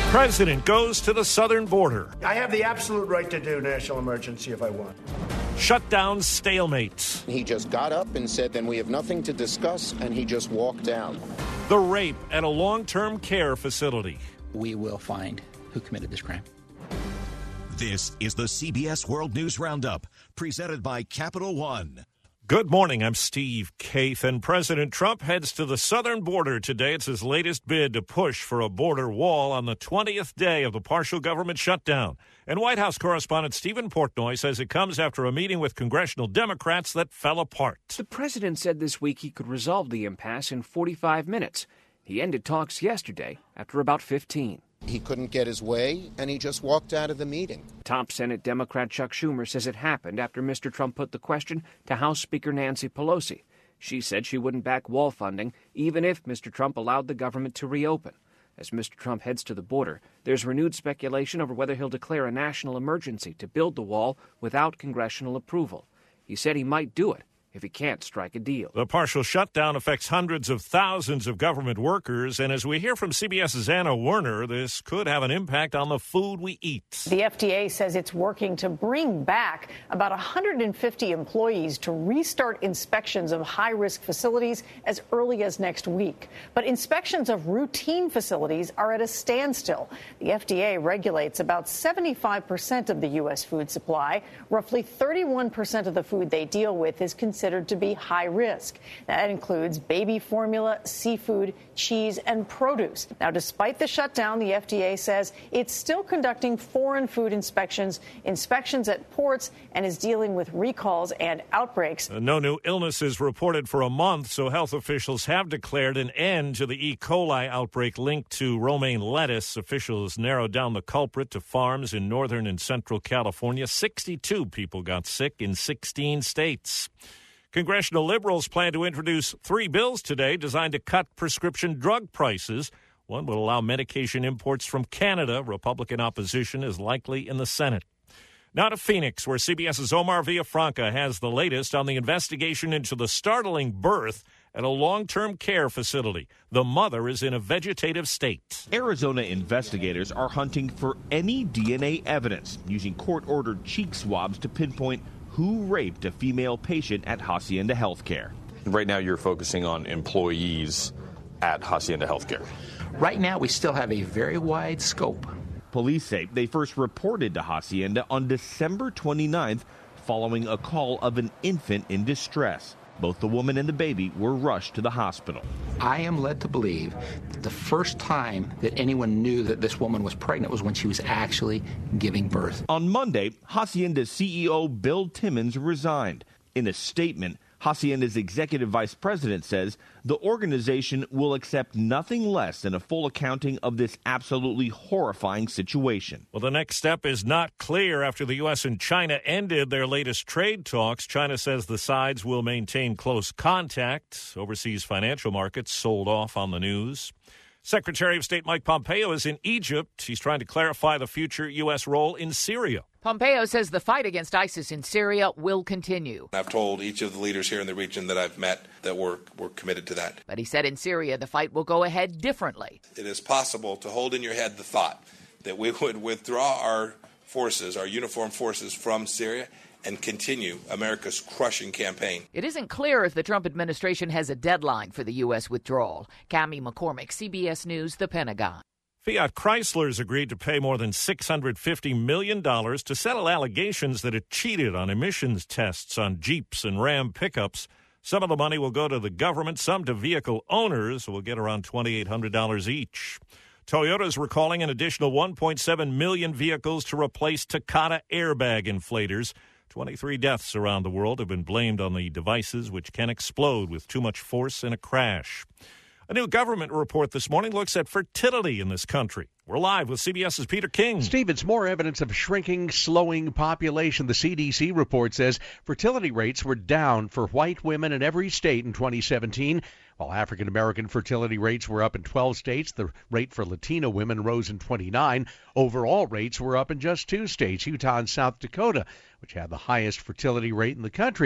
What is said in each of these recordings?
President goes to the southern border. I have the absolute right to do national emergency if I want. Shutdown stalemates. He just got up and said, then we have nothing to discuss, and he just walked out. The rape at a long-term care facility. We will find who committed this crime. This is the CBS World News Roundup, presented by Capital One. Good morning, I'm Steve Kaith, and President Trump heads to the southern border today. It's his latest bid to push for a border wall on the 20th day of the partial government shutdown. And White House correspondent Stephen Portnoy says it comes after a meeting with congressional Democrats that fell apart. The president said this week he could resolve the impasse in 45 minutes. He ended talks yesterday after about 15. He couldn't get his way, and he just walked out of the meeting. Top Senate Democrat Chuck Schumer says it happened after Mr. Trump put the question to House Speaker Nancy Pelosi. She said she wouldn't back wall funding, even if Mr. Trump allowed the government to reopen. As Mr. Trump heads to the border, there's renewed speculation over whether he'll declare a national emergency to build the wall without congressional approval. He said he might do it if he can't strike a deal. The partial shutdown affects hundreds of thousands of government workers, and as we hear from CBS's Anna Werner, this could have an impact on the food we eat. The FDA says it's working to bring back about 150 employees to restart inspections of high-risk facilities as early as next week. But inspections of routine facilities are at a standstill. The FDA regulates about 75% of the U.S. food supply. Roughly 31% of the food they deal with is considered to be high risk. That includes baby formula, seafood, cheese, and produce. Now, despite the shutdown, the FDA says it's still conducting foreign food inspections at ports, and is dealing with recalls and outbreaks. No new illnesses reported for a month, so health officials have declared an end to the E. coli outbreak linked to romaine lettuce. Officials narrowed down the culprit to farms in northern and central California. 62 people got sick in 16 states. Congressional liberals plan to introduce 3 bills today designed to cut prescription drug prices. One will allow medication imports from Canada. Republican opposition is likely in the Senate. Now to Phoenix, where CBS's Omar Villafranca has the latest on the investigation into the startling birth at a long-term care facility. The mother is in a vegetative state. Arizona investigators are hunting for any DNA evidence, using court-ordered cheek swabs to pinpoint who raped a female patient at Hacienda Healthcare. Right now you're focusing on employees at Hacienda Healthcare. Right now we still have a very wide scope. Police say they first reported to Hacienda on December 29th following a call of an infant in distress. Both the woman and the baby were rushed to the hospital. I am led to believe that the first time that anyone knew that this woman was pregnant was when she was actually giving birth. On Monday, Hacienda's CEO Bill Timmons resigned. In a statement, Hacienda's executive vice president says the organization will accept nothing less than a full accounting of this absolutely horrifying situation. Well, the next step is not clear after the U.S. and China ended their latest trade talks. China says the sides will maintain close contact. Overseas financial markets sold off on the news. Secretary of State Mike Pompeo is in Egypt. He's trying to clarify the future U.S. role in Syria. Pompeo says the fight against ISIS in Syria will continue. I've told each of the leaders here in the region that I've met that we're committed to that. But he said in Syria the fight will go ahead differently. It is possible to hold in your head the thought that we would withdraw our forces, our uniformed forces from Syria, and continue America's crushing campaign. It isn't clear if the Trump administration has a deadline for the U.S. withdrawal. Cammie McCormick, CBS News, The Pentagon. Fiat Chrysler's agreed to pay more than $650 million to settle allegations that it cheated on emissions tests on Jeeps and Ram pickups. Some of the money will go to the government, some to vehicle owners who will get around $2,800 each. Toyota's recalling an additional 1.7 million vehicles to replace Takata airbag inflators. 23 deaths around the world have been blamed on the devices, which can explode with too much force in a crash. A new government report this morning looks at fertility in this country. We're live with CBS's Peter King. Steve, it's more evidence of shrinking, slowing population. The CDC report says fertility rates were down for white women in every state in 2017. While African-American fertility rates were up in 12 states, the rate for Latino women rose in 29. Overall rates were up in just 2 states, Utah and South Dakota, which had the highest fertility rate in the country.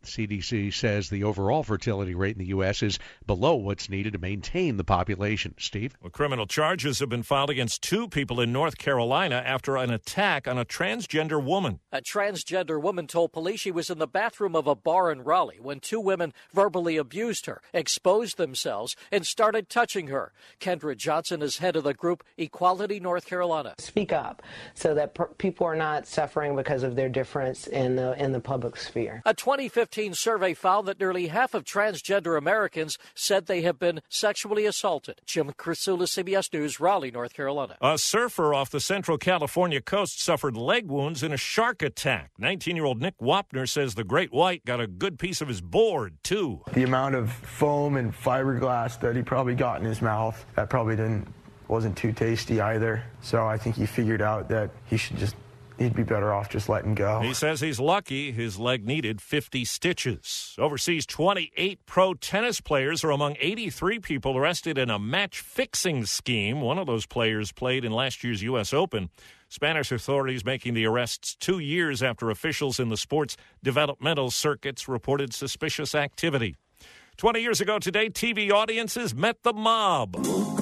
The CDC says the overall fertility rate in the U.S. is below what's needed to maintain the population. Steve? Well, criminal charges have been filed against 2 people in North Carolina after an attack on a transgender woman. A transgender woman told police she was in the bathroom of a bar in Raleigh when 2 women verbally abused her, exposed themselves, and started touching her. Kendra Johnson is head of the group Equality North Carolina. Speak up so that people are not suffering because of their difference in the public sphere. A 2015 survey found that nearly half of transgender Americans said they have been sexually assaulted. Jim Crisula, CBS News, Raleigh, North Carolina. A surfer off the Central California coast suffered leg wounds in a shark attack. 19-year-old Nick Wapner says the great white got a good piece of his board, too. The amount of foam and fiberglass that he probably got in his mouth, that probably wasn't too tasty either. So I think he figured out that he'd be better off just letting go. He says he's lucky his leg needed 50 stitches. Overseas, 28 pro tennis players are among 83 people arrested in a match-fixing scheme. One of those players played in last year's U.S. Open. Spanish authorities making the arrests 2 years after officials in the sports developmental circuits reported suspicious activity. 20 years ago today, TV audiences met the mob.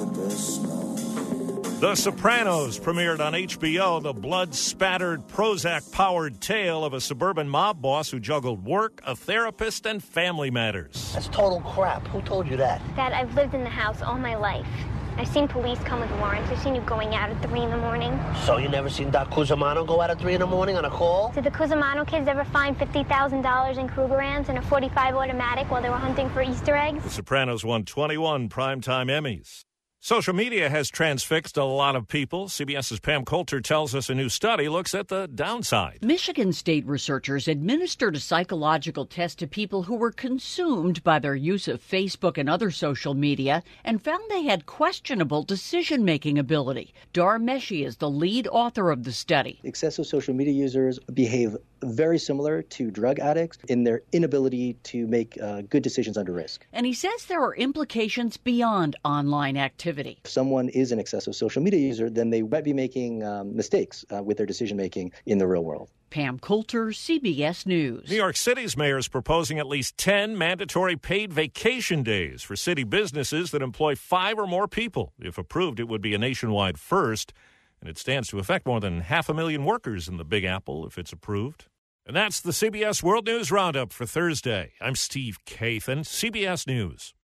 The Sopranos premiered on HBO, the blood-spattered, Prozac-powered tale of a suburban mob boss who juggled work, a therapist, and family matters. That's total crap. Who told you that? Dad, I've lived in the house all my life. I've seen police come with warrants. I've seen you going out at 3 in the morning. So you never seen Doc Cusimano go out at 3 in the morning on a call? Did the Cusimano kids ever find $50,000 in Krugerrands and a .45 automatic while they were hunting for Easter eggs? The Sopranos won 21 Primetime Emmys. Social media has transfixed a lot of people. CBS's Pam Coulter tells us a new study looks at the downside. Michigan State researchers administered a psychological test to people who were consumed by their use of Facebook and other social media and found they had questionable decision-making ability. Dar Meshi is the lead author of the study. Excessive social media users behave very similar to drug addicts in their inability to make good decisions under risk. And he says there are implications beyond online activity. If someone is an excessive social media user, then they might be making mistakes with their decision-making in the real world. Pam Coulter, CBS News. New York City's mayor is proposing at least 10 mandatory paid vacation days for city businesses that employ 5 or more people. If approved, it would be a nationwide first, and it stands to affect more than 500,000 workers in the Big Apple if it's approved. And that's the CBS World News Roundup for Thursday. I'm Steve Kathan, CBS News.